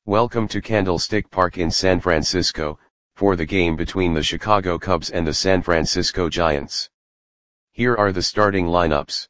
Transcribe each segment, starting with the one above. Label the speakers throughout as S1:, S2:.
S1: Welcome to Candlestick Park in San Francisco, for the game between the Chicago Cubs and the San Francisco Giants. Here are the starting lineups.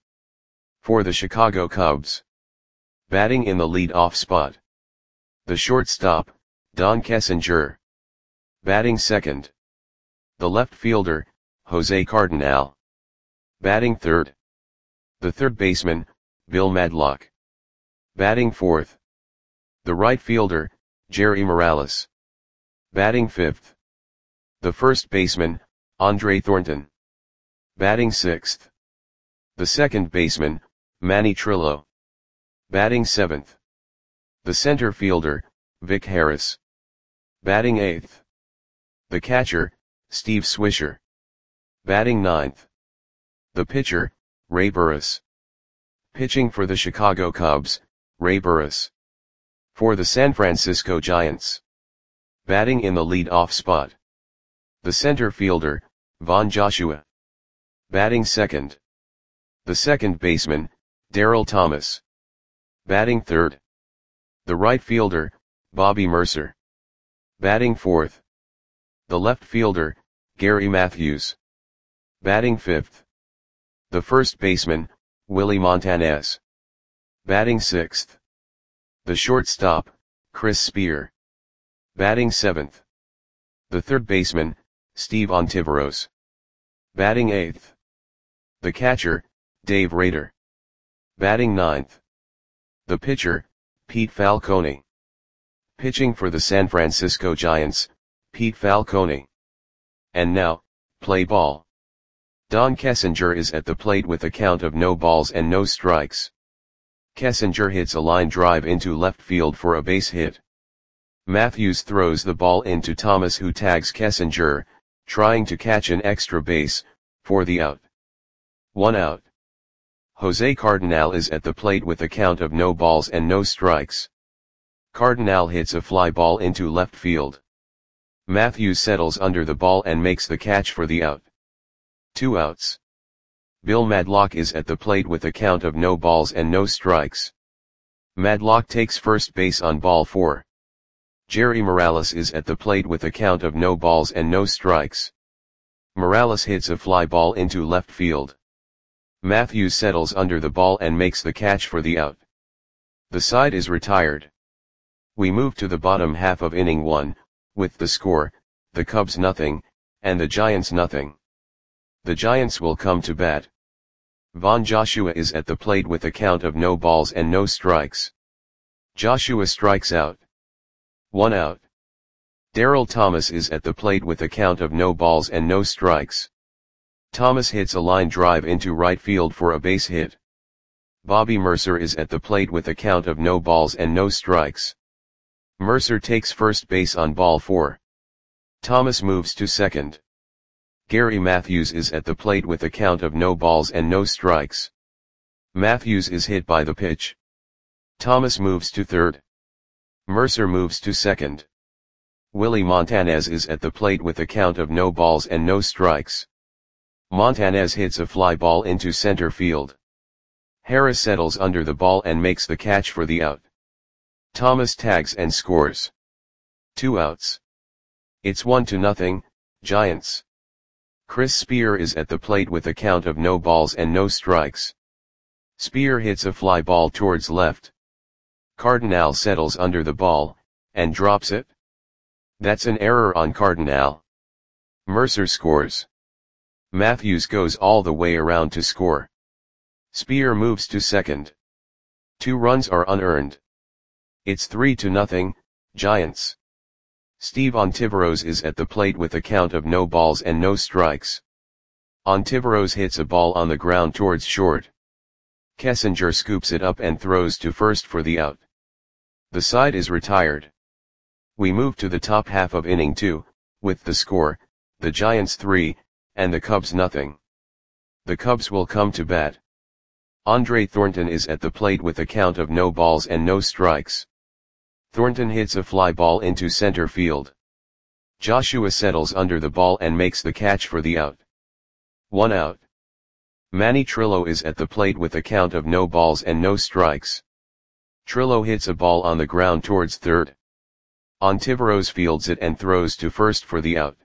S1: For the Chicago Cubs. Batting in the lead-off spot. The shortstop, Don Kessinger. Batting second. The left fielder, Jose Cardinal. Batting third. The third baseman, Bill Madlock. Batting fourth. The right fielder, Jerry Morales. Batting fifth. The first baseman, Andre Thornton. Batting sixth. The second baseman, Manny Trillo. Batting seventh. The center fielder, Vic Harris. Batting eighth. The catcher, Steve Swisher. Batting ninth. The pitcher, Ray Burris. Pitching for the Chicago Cubs, Ray Burris. For the San Francisco Giants. Batting in the lead-off spot. The center fielder, Von Joshua. Batting second. The second baseman, Darryl Thomas. Batting third. The right fielder, Bobby Mercer. Batting fourth. The left fielder, Gary Matthews. Batting fifth. The first baseman, Willie Montanez. Batting sixth. The shortstop, Chris Spear. Batting seventh. The third baseman, Steve Ontiveros. Batting eighth. The catcher, Dave Rader. Batting ninth. The pitcher, Pete Falcone. Pitching for the San Francisco Giants, Pete Falcone. And now, play ball. Don Kessinger is at the plate with a count of no balls and no strikes. Kessinger hits a line drive into left field for a base hit. Matthews throws the ball into Thomas, who tags Kessinger, trying to catch an extra base, for the out. 1 out. Jose Cardinal is at the plate with a count of no balls and no strikes. Cardinal hits a fly ball into left field. Matthews settles under the ball and makes the catch for the out. 2 outs. Bill Madlock is at the plate with a count of no balls and no strikes. Madlock takes first base on ball 4. Jerry Morales is at the plate with a count of no balls and no strikes. Morales hits a fly ball into left field. Matthews settles under the ball and makes the catch for the out. The side is retired. We move to the bottom half of inning 1, with the score, the Cubs nothing, and the Giants nothing. The Giants will come to bat. Von Joshua is at the plate with a count of no balls and no strikes. Joshua strikes out. 1 out. Darryl Thomas is at the plate with a count of no balls and no strikes. Thomas hits a line drive into right field for a base hit. Bobby Mercer is at the plate with a count of no balls and no strikes. Mercer takes first base on ball 4. Thomas moves to second. Gary Matthews is at the plate with a count of no balls and no strikes. Matthews is hit by the pitch. Thomas moves to third. Mercer moves to second. Willie Montanez is at the plate with a count of no balls and no strikes. Montanez hits a fly ball into center field. Harris settles under the ball and makes the catch for the out. Thomas tags and scores. 2 outs. It's 1-0, Giants. Chris Spear is at the plate with a count of no balls and no strikes. Spear hits a fly ball towards left. Cardinal settles under the ball, and drops it. That's an error on Cardinal. Mercer scores. Matthews goes all the way around to score. Spear moves to second. 2 runs are unearned. It's 3-0, Giants. Steve Ontiveros is at the plate with a count of no balls and no strikes. Ontiveros hits a ball on the ground towards short. Kessinger scoops it up and throws to first for the out. The side is retired. We move to the top half of inning 2, with the score, the Giants 3, and the Cubs nothing. The Cubs will come to bat. Andre Thornton is at the plate with a count of no balls and no strikes. Thornton hits a fly ball into center field. Joshua settles under the ball and makes the catch for the out. 1 out. Manny Trillo is at the plate with a count of no balls and no strikes. Trillo hits a ball on the ground towards third. Ontiveros fields it and throws to first for the out.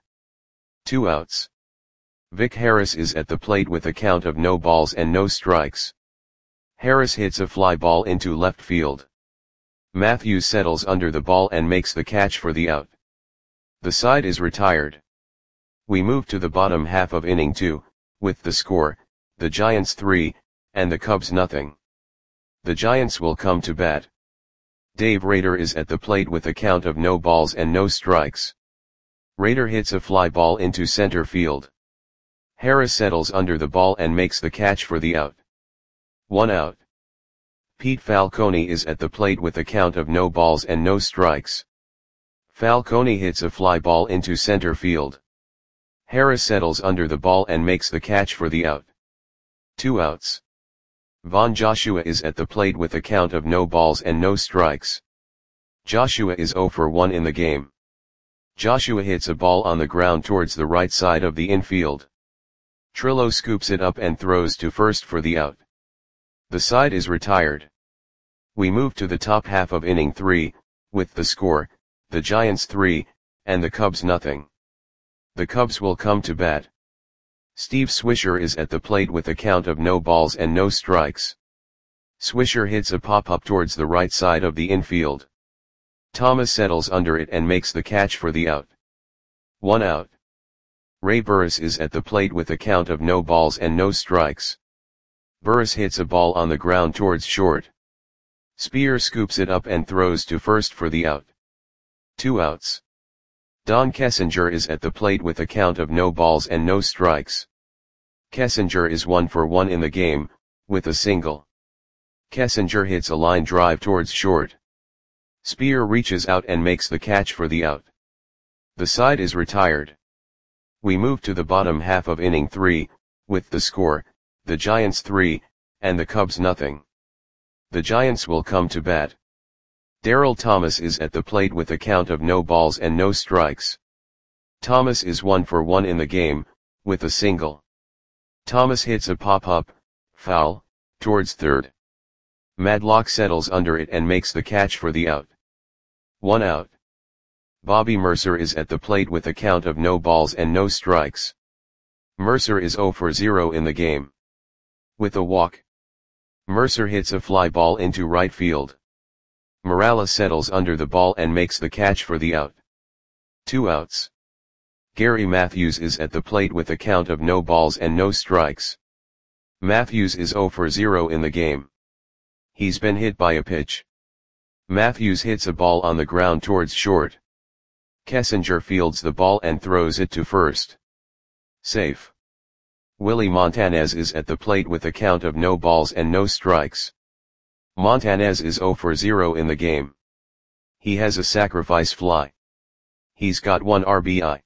S1: 2 outs. Vic Harris is at the plate with a count of no balls and no strikes. Harris hits a fly ball into left field. Matthews settles under the ball and makes the catch for the out. The side is retired. We move to the bottom half of inning 2, with the score, the Giants 3, and the Cubs nothing. The Giants will come to bat. Dave Rader is at the plate with a count of no balls and no strikes. Rader hits a fly ball into center field. Harris settles under the ball and makes the catch for the out. 1 out. Pete Falcone is at the plate with a count of no balls and no strikes. Falcone hits a fly ball into center field. Harris settles under the ball and makes the catch for the out. 2 outs. Von Joshua is at the plate with a count of no balls and no strikes. Joshua is 0 for 1 in the game. Joshua hits a ball on the ground towards the right side of the infield. Trillo scoops it up and throws to first for the out. The side is retired. We move to the top half of inning 3, with the score, the Giants 3, and the Cubs nothing. The Cubs will come to bat. Steve Swisher is at the plate with a count of no balls and no strikes. Swisher hits a pop-up towards the right side of the infield. Thomas settles under it and makes the catch for the out. 1 out. Ray Burris is at the plate with a count of no balls and no strikes. Burris hits a ball on the ground towards short. Spear scoops it up and throws to first for the out. 2 outs. Don Kessinger is at the plate with a count of no balls and no strikes. Kessinger is 1 for 1 in the game, with a single. Kessinger hits a line drive towards short. Spear reaches out and makes the catch for the out. The side is retired. We move to the bottom half of inning 3, with the score, the Giants 3, and the Cubs nothing. The Giants will come to bat. Darryl Thomas is at the plate with a count of no balls and no strikes. Thomas is 1 for 1 in the game, with a single. Thomas hits a pop-up, foul, towards third. Madlock settles under it and makes the catch for the out. 1 out. Bobby Mercer is at the plate with a count of no balls and no strikes. Mercer is 0 for 0 in the game. With a walk. Mercer hits a fly ball into right field. Morales settles under the ball and makes the catch for the out. 2 outs. Gary Matthews is at the plate with a count of no balls and no strikes. Matthews is 0 for 0 in the game. He's been hit by a pitch. Matthews hits a ball on the ground towards short. Kessinger fields the ball and throws it to first. Safe. Willie Montanez is at the plate with a count of no balls and no strikes. Montanez is 0 for 0 in the game. He has a sacrifice fly. He's got 1 RBI.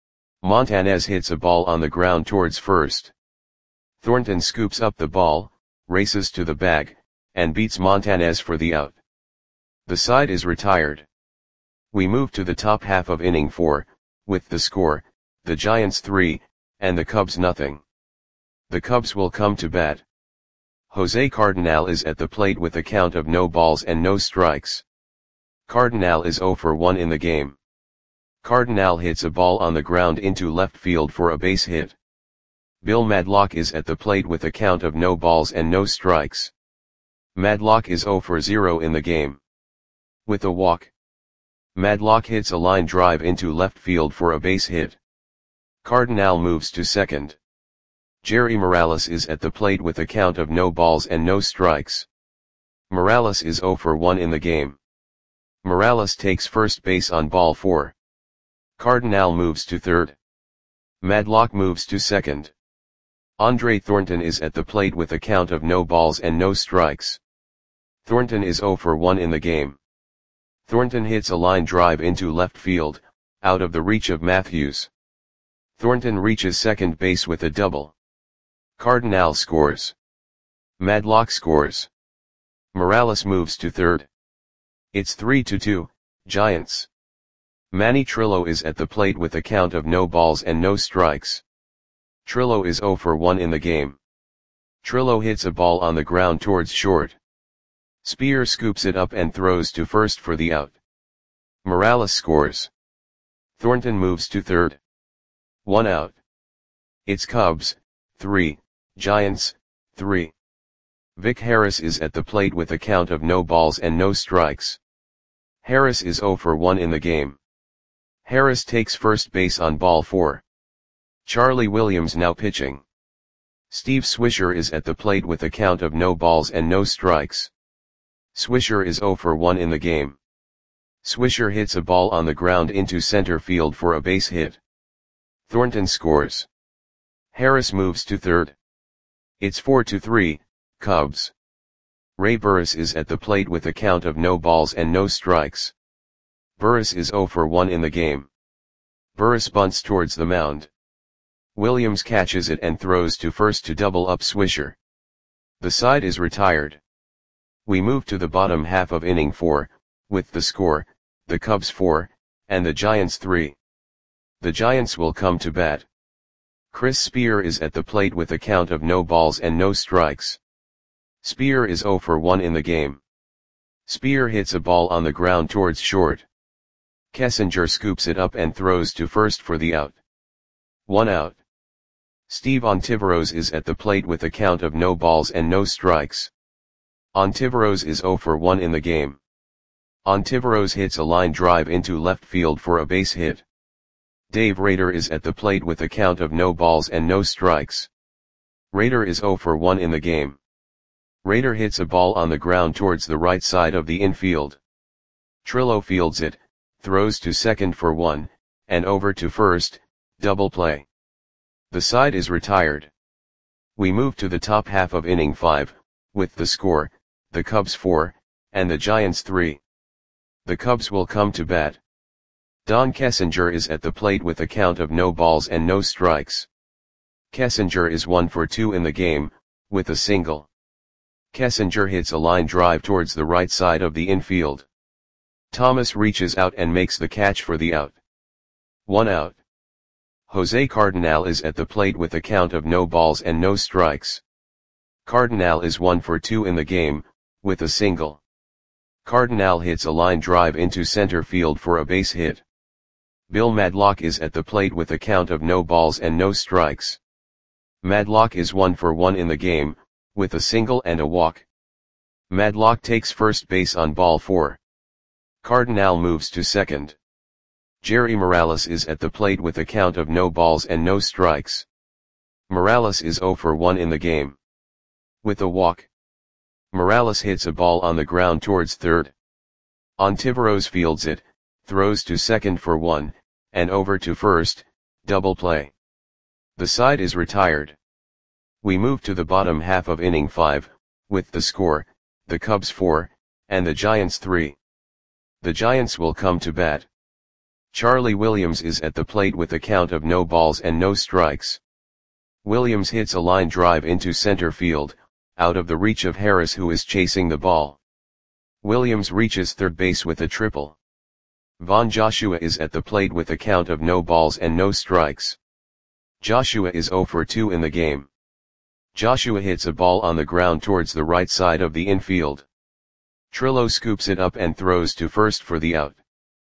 S1: Montanez hits a ball on the ground towards first. Thornton scoops up the ball, races to the bag, and beats Montanez for the out. The side is retired. We move to the top half of inning 4, with the score, the Giants 3, and the Cubs nothing. The Cubs will come to bat. Jose Cardinal is at the plate with a count of no balls and no strikes. Cardinal is 0 for 1 in the game. Cardinal hits a ball on the ground into left field for a base hit. Bill Madlock is at the plate with a count of no balls and no strikes. Madlock is 0 for 0 in the game. With a walk. Madlock hits a line drive into left field for a base hit. Cardinal moves to second. Jerry Morales is at the plate with a count of no balls and no strikes. Morales is 0 for 1 in the game. Morales takes first base on ball 4. Cardinal moves to third. Madlock moves to second. Andre Thornton is at the plate with a count of no balls and no strikes. Thornton is 0 for 1 in the game. Thornton hits a line drive into left field, out of the reach of Matthews. Thornton reaches second base with a double. Cardinal scores. Madlock scores. Morales moves to third. It's 3-2, Giants. Manny Trillo is at the plate with a count of no balls and no strikes. Trillo is 0 for 1 in the game. Trillo hits a ball on the ground towards short. Spear scoops it up and throws to first for the out. Morales scores. Thornton moves to third. 1 out. It's Cubs, 3, Giants, 3. Vic Harris is at the plate with a count of no balls and no strikes. Harris is 0 for 1 in the game. Harris takes first base on ball 4. Charlie Williams now pitching. Steve Swisher is at the plate with a count of no balls and no strikes. Swisher is 0 for 1 in the game. Swisher hits a ball on the ground into center field for a base hit. Thornton scores. Harris moves to third. It's 4-3, Cubs. Ray Burris is at the plate with a count of no balls and no strikes. Burris is 0 for 1 in the game. Burris bunts towards the mound. Williams catches it and throws to first to double up Swisher. The side is retired. We move to the bottom half of inning 4, with the score, the Cubs 4, and the Giants 3. The Giants will come to bat. Chris Spear is at the plate with a count of no balls and no strikes. Spear is 0 for 1 in the game. Spear hits a ball on the ground towards short. Kessinger scoops it up and throws to first for the out. 1 out. Steve Ontiveros is at the plate with a count of no balls and no strikes. Ontiveros is 0 for 1 in the game. Ontiveros hits a line drive into left field for a base hit. Dave Rader is at the plate with a count of no balls and no strikes. Rader is 0 for 1 in the game. Rader hits a ball on the ground towards the right side of the infield. Trillo fields it, throws to second for 1, and over to first, double play. The side is retired. We move to the top half of inning 5, with the score, the Cubs 4, and the Giants 3. The Cubs will come to bat. Don Kessinger is at the plate with a count of no balls and no strikes. Kessinger is 1 for 2 in the game, with a single. Kessinger hits a line drive towards the right side of the infield. Thomas reaches out and makes the catch for the out. 1 out. Jose Cardinal is at the plate with a count of no balls and no strikes. Cardinal is 1 for 2 in the game, with a single. Cardinal hits a line drive into center field for a base hit. Bill Madlock is at the plate with a count of no balls and no strikes. Madlock is 1 for 1 in the game, with a single and a walk. Madlock takes first base on ball 4. Cardinal moves to second. Jerry Morales is at the plate with a count of no balls and no strikes. Morales is 0 for 1 in the game. With a walk. Morales hits a ball on the ground towards third. Ontiveros fields it, throws to second for 1, and over to first, double play. The side is retired. We move to the bottom half of inning 5, with the score, the Cubs 4, and the Giants 3. The Giants will come to bat. Charlie Williams is at the plate with a count of no balls and no strikes. Williams hits a line drive into center field, out of the reach of Harris who is chasing the ball. Williams reaches third base with a triple. Von Joshua is at the plate with a count of no balls and no strikes. Joshua is 0 for 2 in the game. Joshua hits a ball on the ground towards the right side of the infield. Trillo scoops it up and throws to first for the out.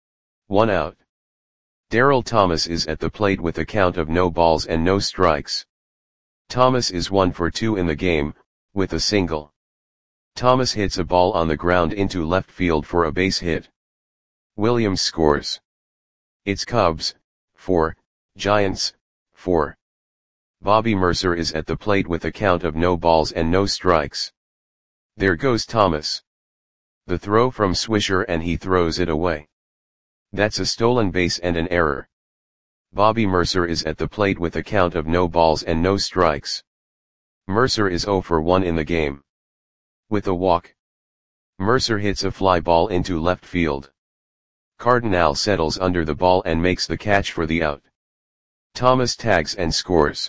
S1: 1 out. Darryl Thomas is at the plate with a count of no balls and no strikes. Thomas is 1 for 2 in the game, with a single. Thomas hits a ball on the ground into left field for a base hit. Williams scores. It's Cubs, 4, Giants, 4. Bobby Mercer is at the plate with a count of no balls and no strikes. There goes Thomas. The throw from Swisher and he throws it away. That's a stolen base and an error. Bobby Mercer is at the plate with a count of no balls and no strikes. Mercer is 0 for 1 in the game. With a walk. Mercer hits a fly ball into left field. Cardinal settles under the ball and makes the catch for the out. Thomas tags and scores.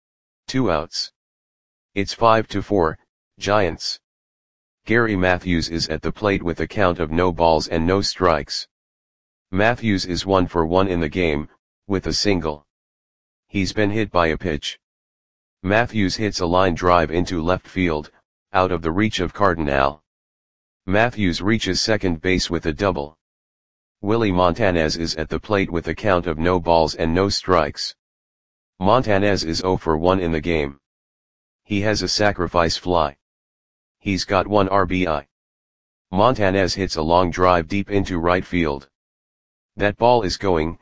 S1: 2 outs. It's 5-4, Giants. Gary Matthews is at the plate with a count of no balls and no strikes. Matthews is 1 for 1 in the game, with a single. He's been hit by a pitch. Matthews hits a line drive into left field, out of the reach of Cardinal. Matthews reaches second base with a double. Willie Montanez is at the plate with a count of no balls and no strikes. Montanez is 0 for 1 in the game. He has a sacrifice fly. He's got 1 RBI. Montanez hits a long drive deep into right field. That ball is gone.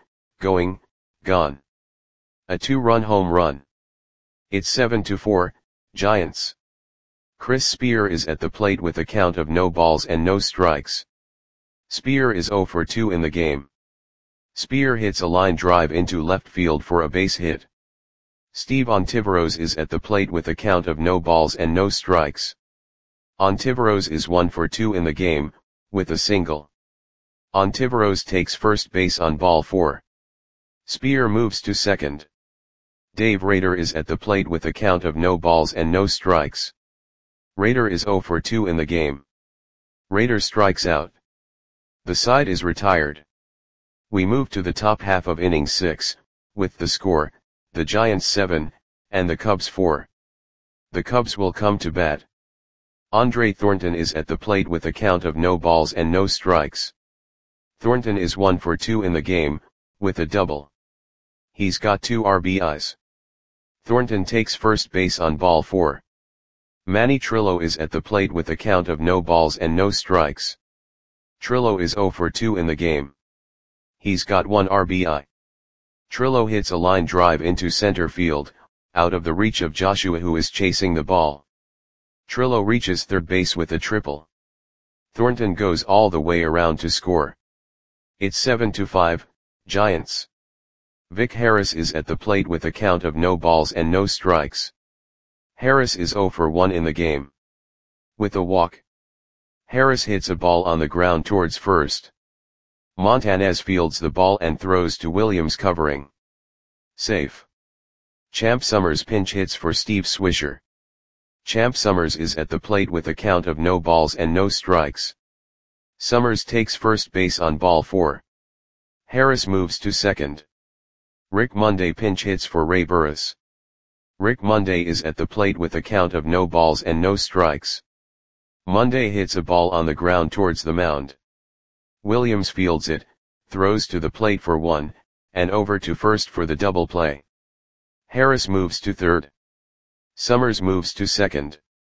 S1: A 2-run home run. It's 7-4, Giants. Chris Spear is at the plate with a count of no balls and no strikes. Spear is 0 for 2 in the game. Spear hits a line drive into left field for a base hit. Steve Ontiveros is at the plate with a count of no balls and no strikes. Ontiveros is 1 for 2 in the game, with a single. Ontiveros takes first base on ball 4. Spear moves to second. Dave Rader is at the plate with a count of no balls and no strikes. Rader is 0 for 2 in the game. Rader strikes out. The side is retired. We move to the top half of inning 6, with the score, the Giants 7, and the Cubs 4. The Cubs will come to bat. Andre Thornton is at the plate with a count of no balls and no strikes. Thornton is 1 for 2 in the game, with a double. He's got 2 RBIs. Thornton takes first base on ball 4. Manny Trillo is at the plate with a count of no balls and no strikes. Trillo is 0 for 2 in the game. He's got 1 RBI. Trillo hits a line drive into center field, out of the reach of Joshua, who is chasing the ball. Trillo reaches third base with a triple. Thornton goes all the way around to score. It's 7-5, Giants. Vic Harris is at the plate with a count of no balls and no strikes. Harris is 0 for 1 in the game. With a walk. Harris hits a ball on the ground towards first. Montanez fields the ball and throws to Williams covering. Safe. Champ Summers pinch hits for Steve Swisher. Champ Summers is at the plate with a count of no balls and no strikes. Summers takes first base on ball 4. Harris moves to second. Rick Monday pinch hits for Ray Burris. Rick Monday is at the plate with a count of no balls and no strikes. Monday hits a ball on the ground towards the mound. Williams fields it, throws to the plate for 1, and over to first for the double play. Harris moves to third. Summers moves to second.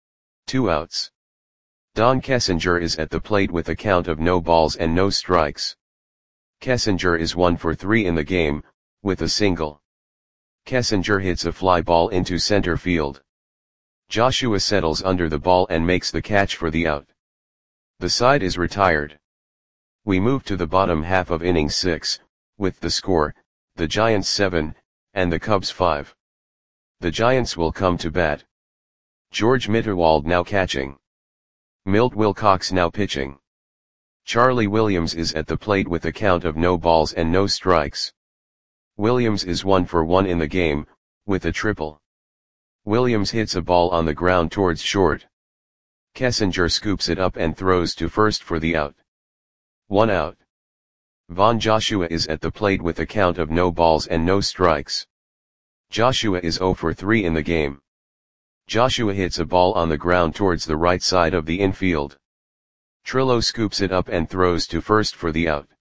S1: 2 outs. Don Kessinger is at the plate with a count of no balls and no strikes. Kessinger is 1 for 3 in the game, with a single. Kessinger hits a fly ball into center field. Joshua settles under the ball and makes the catch for the out. The side is retired. We move to the bottom half of inning 6, with the score, the Giants 7, and the Cubs 5. The Giants will come to bat. George Mitterwald now catching. Milt Wilcox now pitching. Charlie Williams is at the plate with a count of no balls and no strikes. Williams is 1 for 1 in the game, with a triple. Williams hits a ball on the ground towards short. Kessinger scoops it up and throws to first for the out. 1 out. Von Joshua is at the plate with a count of no balls and no strikes. Joshua is 0 for 3 in the game. Joshua hits a ball on the ground towards the right side of the infield. Trillo scoops it up and throws to first for the out.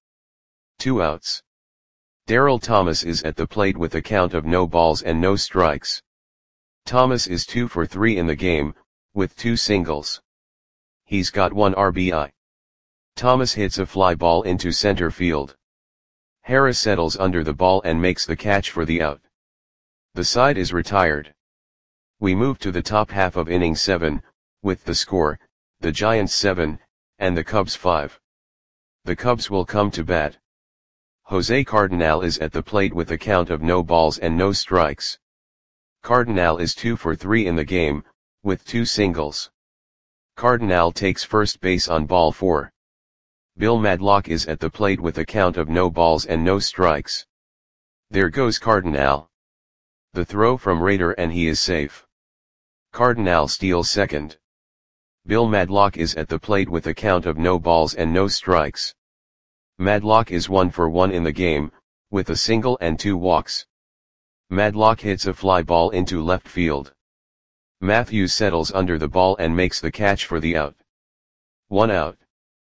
S1: 2 outs. Darryl Thomas is at the plate with a count of no balls and no strikes. Thomas is 2 for 3 in the game, with 2 singles. He's got 1 RBI. Thomas hits a fly ball into center field. Harris settles under the ball and makes the catch for the out. The side is retired. We move to the top half of inning 7, with the score, the Giants 7, and the Cubs 5. The Cubs will come to bat. Jose Cardenal is at the plate with a count of no balls and no strikes. Cardenal is 2 for 3 in the game, with 2 singles. Cardenal takes first base on ball 4. Bill Madlock is at the plate with a count of no balls and no strikes. There goes Cardenal. The throw from Rader and he is safe. Cardenal steals second. Bill Madlock is at the plate with a count of no balls and no strikes. Madlock is 1 for 1 in the game, with a single and 2 walks. Madlock hits a fly ball into left field. Matthews settles under the ball and makes the catch for the out. 1 out.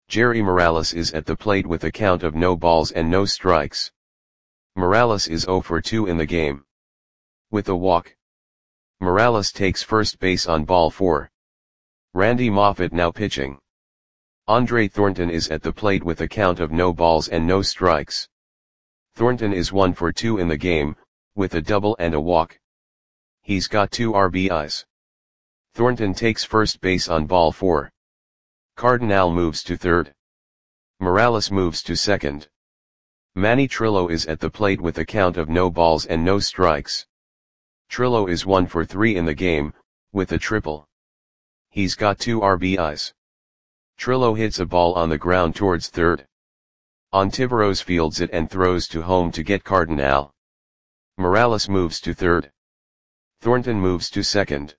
S1: Jerry Morales is at the plate with a count of no balls and no strikes. Morales is 0 for 2 in the game. With a walk. Morales takes first base on ball 4. Randy Moffett now pitching. Andre Thornton is at the plate with a count of no balls and no strikes. Thornton is 1 for 2 in the game, with a double and a walk. He's got 2 RBIs. Thornton takes first base on ball 4. Cardinal moves to third. Morales moves to second. Manny Trillo is at the plate with a count of no balls and no strikes. Trillo is 1 for 3 in the game, with a triple. He's got 2 RBIs. Trillo hits a ball on the ground towards third. Ontiveros fields it and throws to home to get Cardinal. Morales moves to third. Thornton moves to second.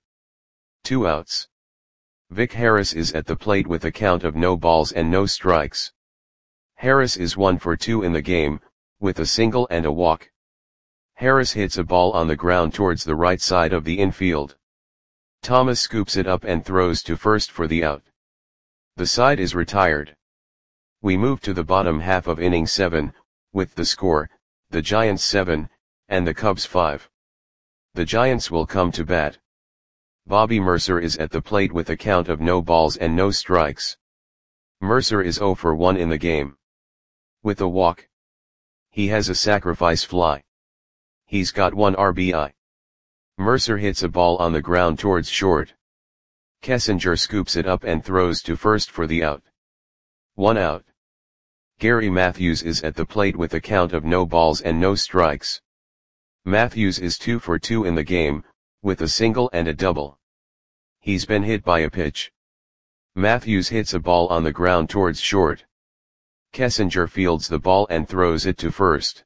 S1: 2 outs. Vic Harris is at the plate with a count of no balls and no strikes. Harris is 1 for 2 in the game, with a single and a walk. Harris hits a ball on the ground towards the right side of the infield. Thomas scoops it up and throws to first for the out. The side is retired. We move to the bottom half of inning 7, with the score, the Giants 7, and the Cubs 5. The Giants will come to bat. Bobby Mercer is at the plate with a count of no balls and no strikes. Mercer is 0 for 1 in the game. With a walk. He has a sacrifice fly. He's got 1 RBI. Mercer hits a ball on the ground towards short. Kessinger scoops it up and throws to first for the out. 1 out. Gary Matthews is at the plate with a count of no balls and no strikes. Matthews is 2 for 2 in the game, with a single and a double. He's been hit by a pitch. Matthews hits a ball on the ground towards short. Kessinger fields the ball and throws it to first.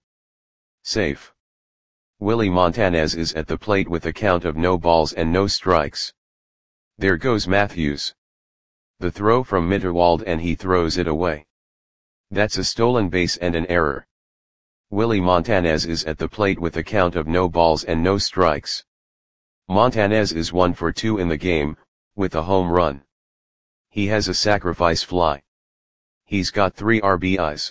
S1: Safe. Willie Montanez is at the plate with a count of no balls and no strikes. There goes Matthews. The throw from Mitterwald and he throws it away. That's a stolen base and an error. Willie Montanez is at the plate with a count of no balls and no strikes. Montanez is 1 for 2 in the game, with a home run. He has a sacrifice fly. He's got 3 RBIs.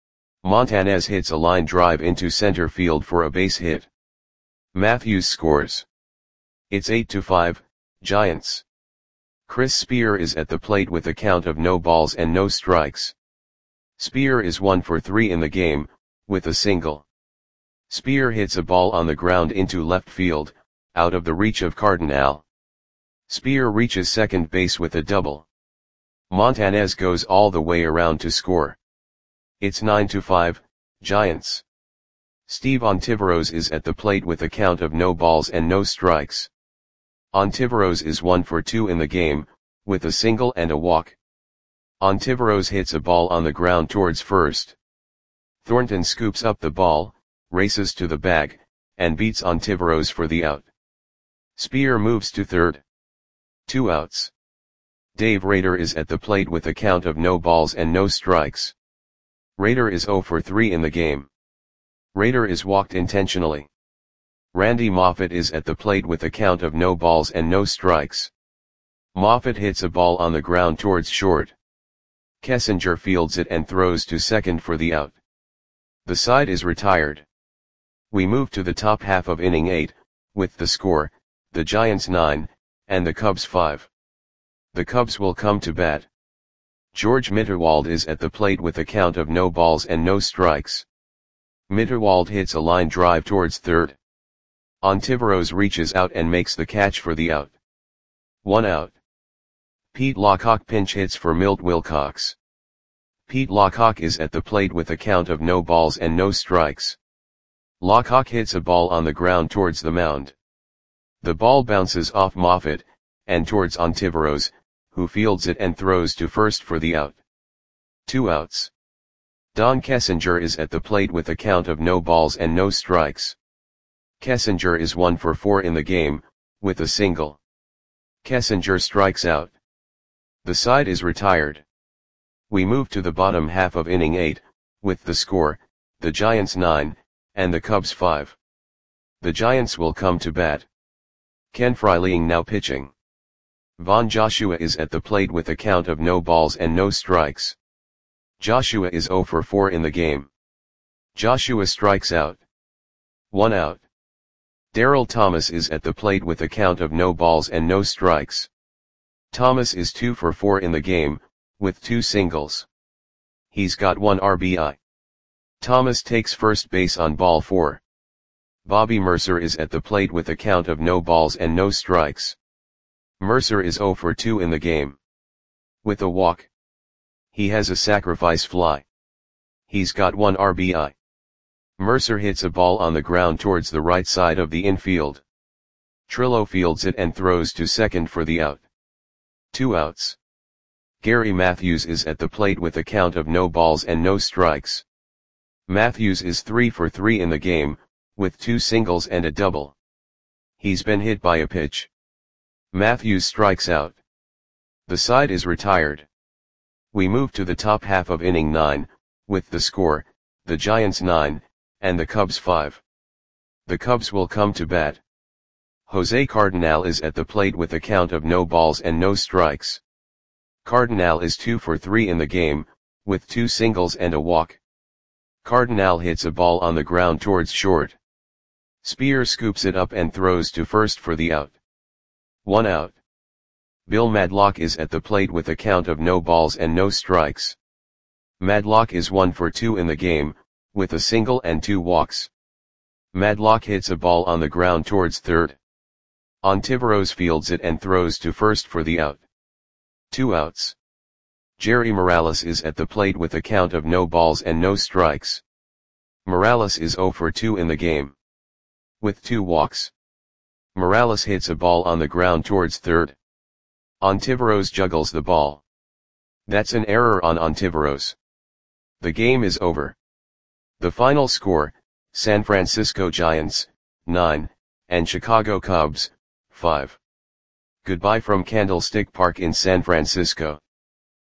S1: Montanez hits a line drive into center field for a base hit. Matthews scores. It's 8-5, Giants. Chris Spear is at the plate with a count of no balls and no strikes. Spear is 1 for 3 in the game, with a single. Spear hits a ball on the ground into left field, out of the reach of Cardinal. Spear reaches second base with a double. Montanez goes all the way around to score. It's 9-5, Giants. Steve Ontiveros is at the plate with a count of no balls and no strikes. Ontiveros is 1 for 2 in the game, with a single and a walk. Ontiveros hits a ball on the ground towards first. Thornton scoops up the ball, races to the bag, and beats Ontiveros for the out. Spear moves to third. 2 outs. Dave Rader is at the plate with a count of no balls and no strikes. Rader is 0 for 3 in the game. Rader is walked intentionally. Randy Moffett is at the plate with a count of no balls and no strikes. Moffett hits a ball on the ground towards short. Kessinger fields it and throws to second for the out. The side is retired. We move to the top half of inning 8, with the score, the Giants 9, and the Cubs 5. The Cubs will come to bat. George Mitterwald is at the plate with a count of no balls and no strikes. Mitterwald hits a line drive towards third. Ontiveros reaches out and makes the catch for the out. 1 out. Pete Lockock pinch hits for Milt Wilcox. Pete Lockock is at the plate with a count of no balls and no strikes. Lockock hits a ball on the ground towards the mound. The ball bounces off Moffett, and towards Ontiveros, who fields it and throws to first for the out. 2 outs. Don Kessinger is at the plate with a count of no balls and no strikes. Kessinger is 1 for 4 in the game, with a single. Kessinger strikes out. The side is retired. We move to the bottom half of inning 8, with the score, the Giants 9, and the Cubs 5. The Giants will come to bat. Ken Fryling now pitching. Von Joshua is at the plate with a count of no balls and no strikes. Joshua is 0 for 4 in the game. Joshua strikes out. 1 out. Daryl Thomas is at the plate with a count of no balls and no strikes. Thomas is 2 for 4 in the game, with 2 singles. He's got 1 RBI. Thomas takes first base on ball 4. Bobby Mercer is at the plate with a count of no balls and no strikes. Mercer is 0 for 2 in the game. With a walk. He has a sacrifice fly. He's got 1 RBI. Mercer hits a ball on the ground towards the right side of the infield. Trillo fields it and throws to second for the out. 2 outs. Gary Matthews is at the plate with a count of no balls and no strikes. Matthews is 3 for 3 in the game, with 2 singles and a double. He's been hit by a pitch. Matthews strikes out. The side is retired. We move to the top half of inning 9, with the score, the Giants 9, and the Cubs 5. The Cubs will come to bat. Jose Cardenal is at the plate with a count of no balls and no strikes. Cardenal is 2 for 3 in the game, with 2 singles and a walk. Cardenal hits a ball on the ground towards short. Spear scoops it up and throws to first for the out. 1 out. Bill Madlock is at the plate with a count of no balls and no strikes. Madlock is 1 for 2 in the game, with a single and 2 walks. Madlock hits a ball on the ground towards third. Ontiveros fields it and throws to first for the out. 2 outs. Jerry Morales is at the plate with a count of no balls and no strikes. Morales is 0 for 2 in the game. With 2 walks. Morales hits a ball on the ground towards third. Ontiveros juggles the ball. That's an error on Ontiveros. The game is over. The final score, San Francisco Giants, 9, and Chicago Cubs, 5. Goodbye from Candlestick Park in San Francisco.